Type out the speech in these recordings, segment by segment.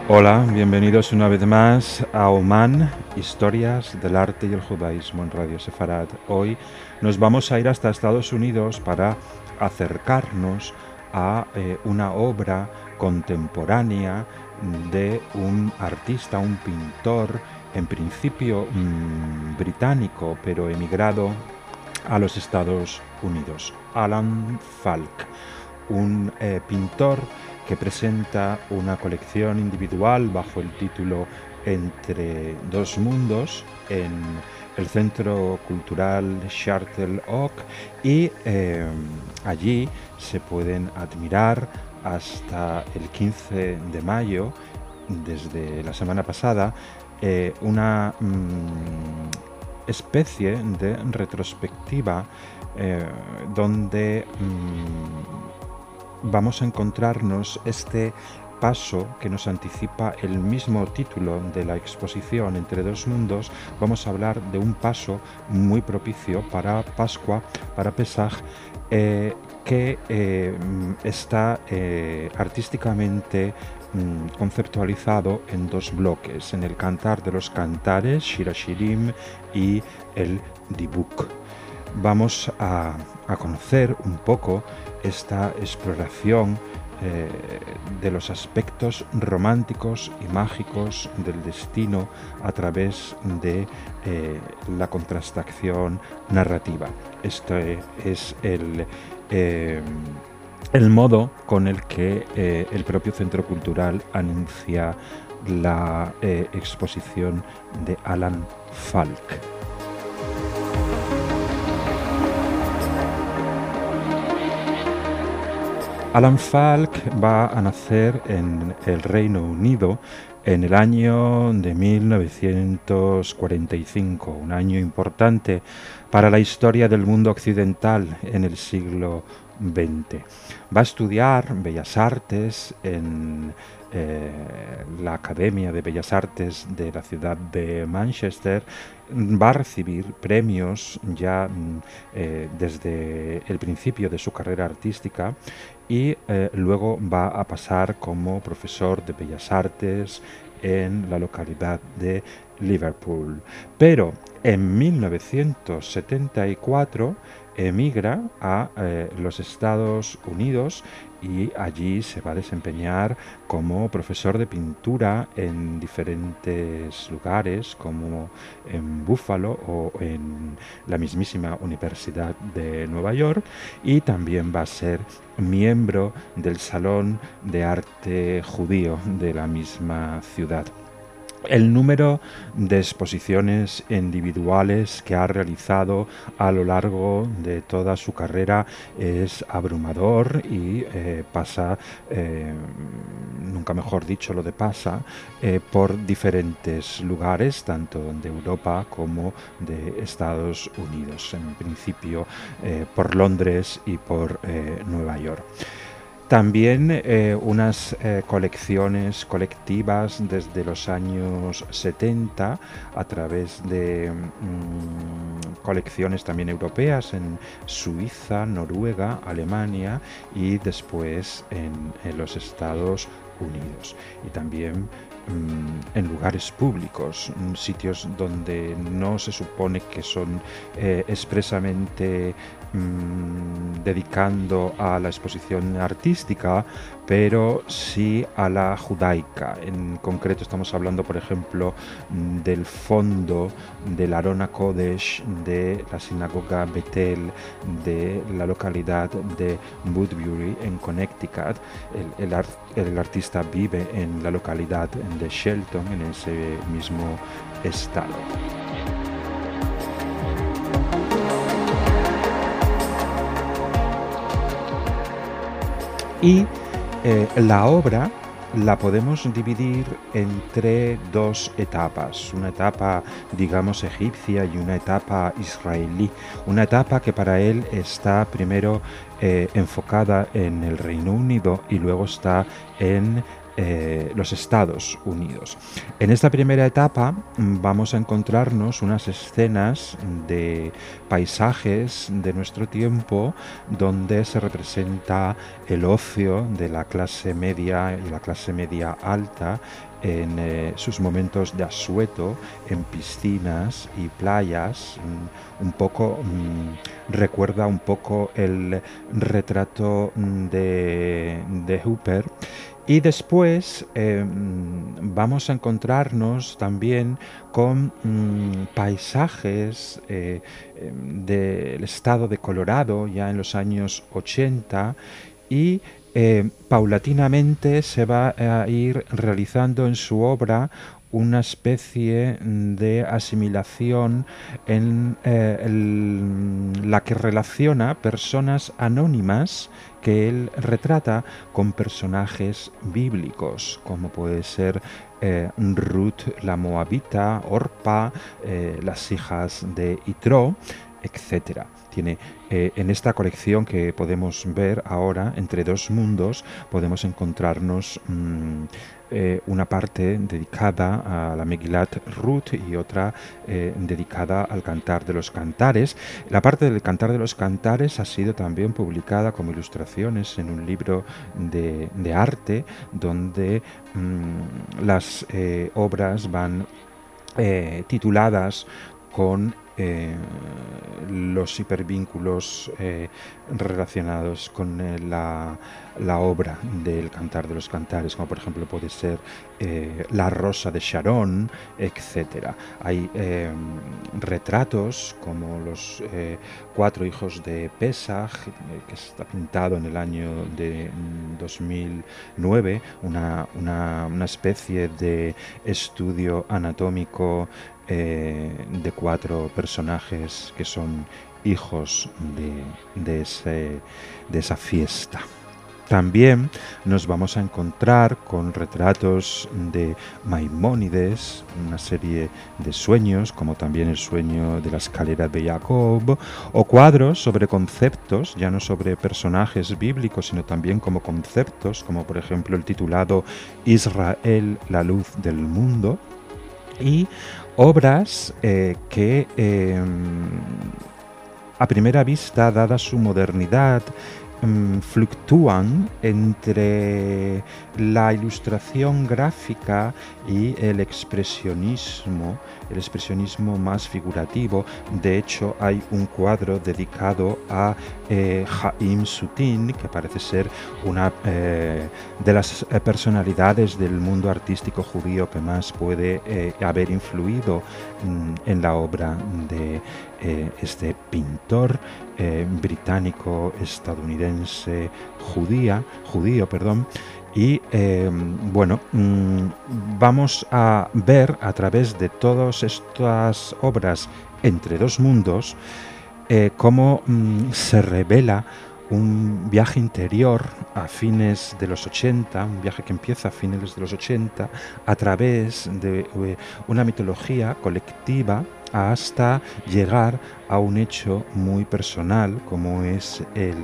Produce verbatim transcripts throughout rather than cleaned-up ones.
Hola, bienvenidos una vez más a Oman, Historias del Arte y el Judaísmo en Radio Sefarad. Hoy nos vamos a ir hasta Estados Unidos para acercarnos a eh, una obra contemporánea de un artista, un pintor, en principio mmm, británico, pero emigrado a los Estados Unidos, Alan Falk, un eh, pintor que presenta una colección individual bajo el título Entre dos mundos en el Centro Cultural Charter Oak y eh, allí se pueden admirar hasta el quince de mayo, desde la semana pasada, eh, una mmm, especie de retrospectiva eh, donde mmm, vamos a encontrarnos este paso que nos anticipa el mismo título de la exposición Entre dos mundos. Vamos a hablar de un paso muy propicio para Pascua, para Pesaj, eh, que eh, está eh, artísticamente mm, conceptualizado en dos bloques, en el Cantar de los Cantares, Shir HaShirim, y el Dibuk. Vamos a, a conocer un poco esta exploración eh, de los aspectos románticos y mágicos del destino a través de eh, la contrastación narrativa. Este es el, eh, el modo con el que eh, el propio Centro Cultural anuncia la eh, exposición de Alan Falk. Alan Falk va a nacer en el Reino Unido en el año de mil novecientos cuarenta y cinco, un año importante para la historia del mundo occidental en el siglo veinte. Va a estudiar Bellas Artes en eh, la Academia de Bellas Artes de la ciudad de Manchester. Va a recibir premios ya eh, desde el principio de su carrera artística y eh, luego va a pasar como profesor de Bellas Artes en la localidad de Liverpool. Pero en mil novecientos setenta y cuatro emigra a eh, los Estados Unidos y allí se va a desempeñar como profesor de pintura en diferentes lugares, como en Buffalo o en la mismísima Universidad de Nueva York, y también va a ser miembro del Salón de Arte Judío de la misma ciudad. El número de exposiciones individuales que ha realizado a lo largo de toda su carrera es abrumador y eh, pasa, eh, nunca mejor dicho lo de pasa, eh, por diferentes lugares, tanto de Europa como de Estados Unidos. En principio eh, por Londres y por eh, Nueva York. También eh, unas eh, colecciones colectivas desde los años setenta a través de mmm, colecciones también europeas en Suiza, Noruega, Alemania y después en, en los Estados Unidos. Y también mmm, en lugares públicos, sitios donde no se supone que son eh, expresamente mmm, dedicando a la exposición artística, pero sí a la judaica. En concreto estamos hablando, por ejemplo, del fondo del Arona Kodesh de la sinagoga Betel de la localidad de Woodbury en Connecticut. El, el, art, el artista vive en la localidad de Shelton, en ese mismo estado. Y eh, la obra la podemos dividir entre dos etapas, una etapa, digamos, egipcia y una etapa israelí. Una etapa que para él está primero eh, enfocada en el Reino Unido y luego está en eh, los Estados Unidos. En esta primera etapa vamos a encontrarnos unas escenas de paisajes de nuestro tiempo donde se representa el ocio de la clase media y la clase media alta en eh, sus momentos de asueto, en piscinas y playas. Un poco mmm, recuerda un poco el retrato de, de Hooper. Y después eh, vamos a encontrarnos también con mmm, paisajes eh, del estado de Colorado ya en los años ochenta, y eh, paulatinamente se va a ir realizando en su obra una especie de asimilación en eh, el, la que relaciona personas anónimas que él retrata con personajes bíblicos, como puede ser eh, Ruth la Moabita, Orpa, eh, las hijas de Itró, etcétera. Tiene eh, en esta colección que podemos ver ahora, Entre dos mundos, podemos encontrarnos mmm, eh, una parte dedicada a la Megilat Ruth y otra eh, dedicada al Cantar de los Cantares. La parte del Cantar de los Cantares ha sido también publicada como ilustraciones en un libro de, de arte donde mmm, las eh, obras van eh, tituladas con Eh, los hipervínculos eh, relacionados con eh, la, la obra del Cantar de los Cantares, como por ejemplo puede ser eh, La Rosa de Sharon, etcétera. Hay eh, retratos como los eh, cuatro hijos de Pesach, eh, que está pintado en el año de dos mil nueve, una, una, una especie de estudio anatómico Eh, de cuatro personajes que son hijos de, de, ese, de esa fiesta. También nos vamos a encontrar con retratos de Maimónides, una serie de sueños, como también el sueño de la escalera de Jacob, o cuadros sobre conceptos, ya no sobre personajes bíblicos, sino también como conceptos, como por ejemplo el titulado Israel, la luz del mundo, y obras eh, que eh, a primera vista, dada su modernidad, mm, fluctúan entre la ilustración gráfica y el expresionismo, el expresionismo más figurativo. De hecho, hay un cuadro dedicado a eh, Haim Sutin, que parece ser una eh, de las personalidades del mundo artístico judío que más puede eh, haber influido mm, en la obra de eh, este pintor eh, británico estadounidense judía, judío, perdón. Y eh, bueno, mmm, vamos a ver a través de todas estas obras entre dos mundos eh, cómo mmm, se revela un viaje interior a fines de los ochenta, un viaje que empieza a fines de los ochenta, a través de eh, una mitología colectiva hasta llegar a un hecho muy personal como es el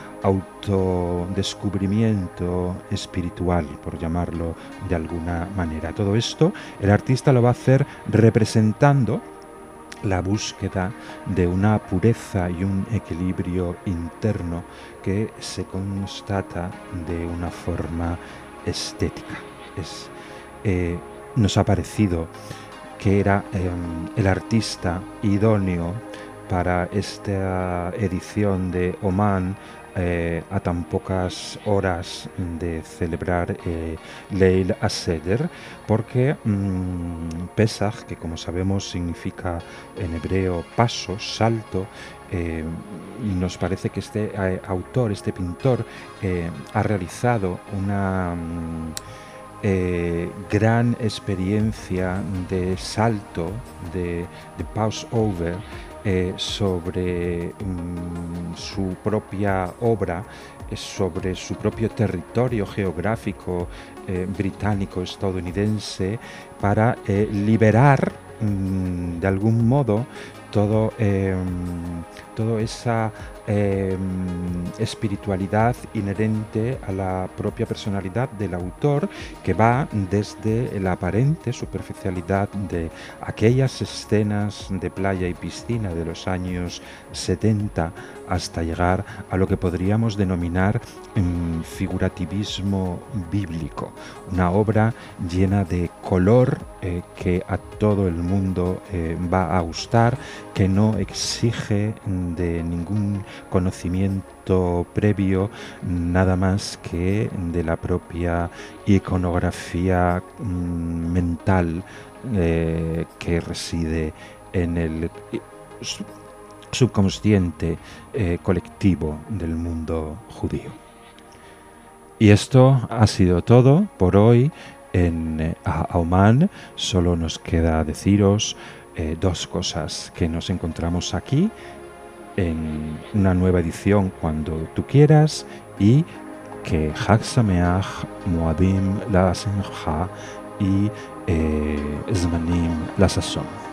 autodescubrimiento espiritual, por llamarlo de alguna manera. Todo esto el artista lo va a hacer representando la búsqueda de una pureza y un equilibrio interno que se constata de una forma estética. Es, eh, nos ha parecido que era eh, el artista idóneo para esta edición de Oman, eh, a tan pocas horas de celebrar eh, Leil HaSeder, porque mmm, Pesach, que como sabemos significa en hebreo paso, salto, eh, nos parece que este eh, autor, este pintor, eh, ha realizado una mmm, eh, gran experiencia de salto, de, de Passover, Eh, sobre mm, su propia obra, eh, sobre su propio territorio geográfico eh, británico-estadounidense, para eh, liberar mm, de algún modo todo, eh, toda esa eh, espiritualidad inherente a la propia personalidad del autor, que va desde la aparente superficialidad de aquellas escenas de playa y piscina de los años setenta hasta llegar a lo que podríamos denominar um, figurativismo bíblico, una obra llena de color eh, que a todo el mundo eh, va a gustar, que no exige de ningún conocimiento previo, nada más que de la propia iconografía mm, mental eh, que reside en el subconsciente eh, colectivo del mundo judío. Y esto ha sido todo por hoy en eh, Aoman. Solo nos queda deciros eh, dos cosas: que nos encontramos aquí en una nueva edición cuando tú quieras, y que Hag Sameach, Moadim la Simcha y eh, Zmanim la Sazón.